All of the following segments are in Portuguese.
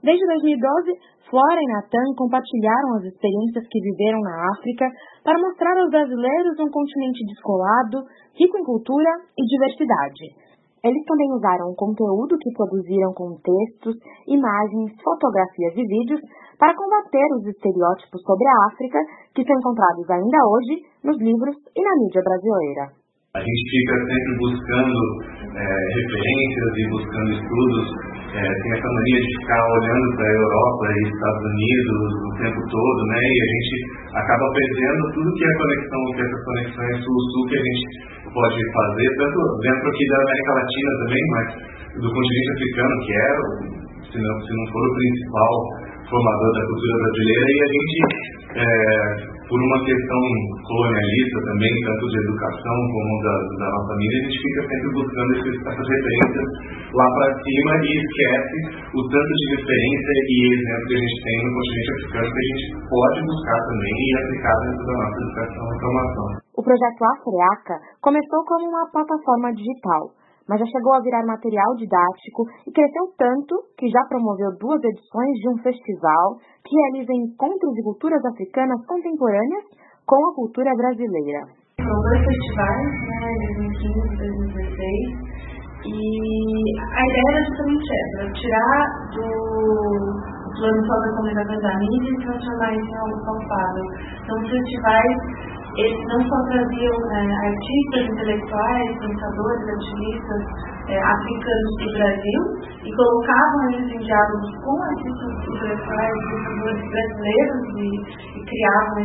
Desde 2012, Flora e Natan compartilharam as experiências que viveram na África para mostrar aos brasileiros um continente descolado, rico em cultura e diversidade. Eles também usaram o conteúdo que produziram com textos, imagens, fotografias e vídeos para combater os estereótipos sobre a África que são encontrados ainda hoje nos livros e na mídia brasileira. A gente fica sempre buscando referências e buscando estudos, tem essa mania de ficar olhando para a Europa e Estados Unidos o tempo todo, né? E a gente acaba perdendo tudo que é conexão, que essas conexões sul-sul que a gente pode fazer, tanto dentro aqui da América Latina também, mas do continente africano, que é, se não for o principal formador da cultura brasileira, e a gente, por uma questão colonialista também, tanto de educação como da nossa mídia, a gente fica sempre buscando essas referências lá para cima e esquece o tanto de referência e exemplo que a gente tem no continente africano que a gente pode buscar também e aplicar dentro da nossa educação e formação. O projeto Afriaca começou como uma plataforma digital, mas já chegou a virar material didático e cresceu tanto que já promoveu 2 edições de um festival que realiza encontros de culturas africanas contemporâneas com a cultura brasileira. São 2 festivais, 2015 e 2016, e a ideia era justamente essa, tirar do plano só das comunicações da mídia e transformar isso em algo palpável. Então, os festivais, eles não só traziam artistas, intelectuais, pensadores, ativistas africanos do Brasil e colocavam eles em diálogos com artistas intelectuais, pensadores brasileiros e criavam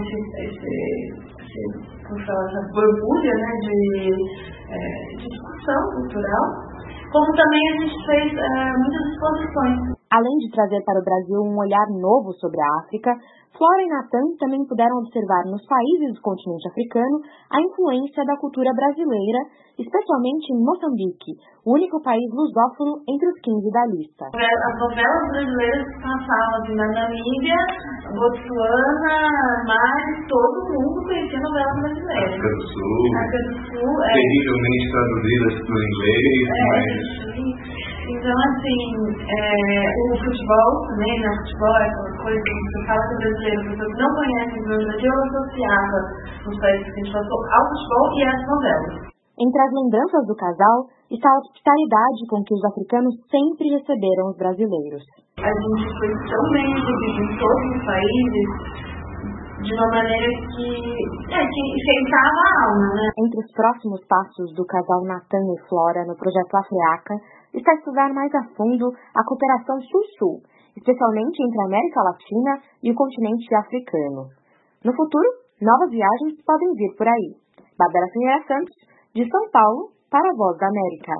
essa borbulha de discussão cultural, como também a gente fez muitas exposições. Além de trazer para o Brasil um olhar novo sobre a África, Flora e Natan também puderam observar nos países do continente africano a influência da cultura brasileira, especialmente em Moçambique, o único país lusófono entre os 15 da lista. As novelas brasileiras passavam na Namíbia, Botsuana, Mali, todo mundo conhecia novelas brasileiras. África do Sul, terrivelmente traduzidas para o inglês, mas... Então, assim, o futebol também, né? O futebol é aquela coisa que você fala que o brasileiro, as pessoas não conhecem o Brasil, associava os países que a gente passou ao futebol e às novelas. Entre as lembranças do casal está a hospitalidade com que os africanos sempre receberam os brasileiros. A gente foi tão bem recebido em todos os países, de uma maneira que esquentava a alma, né? Entre os próximos passos do casal Natan e Flora no projeto Afriaca está estudar mais a fundo a cooperação sul-sul, especialmente entre a América Latina e o continente africano. No futuro, novas viagens podem vir por aí. Bárbara Santos, de São Paulo, para a Voz da América.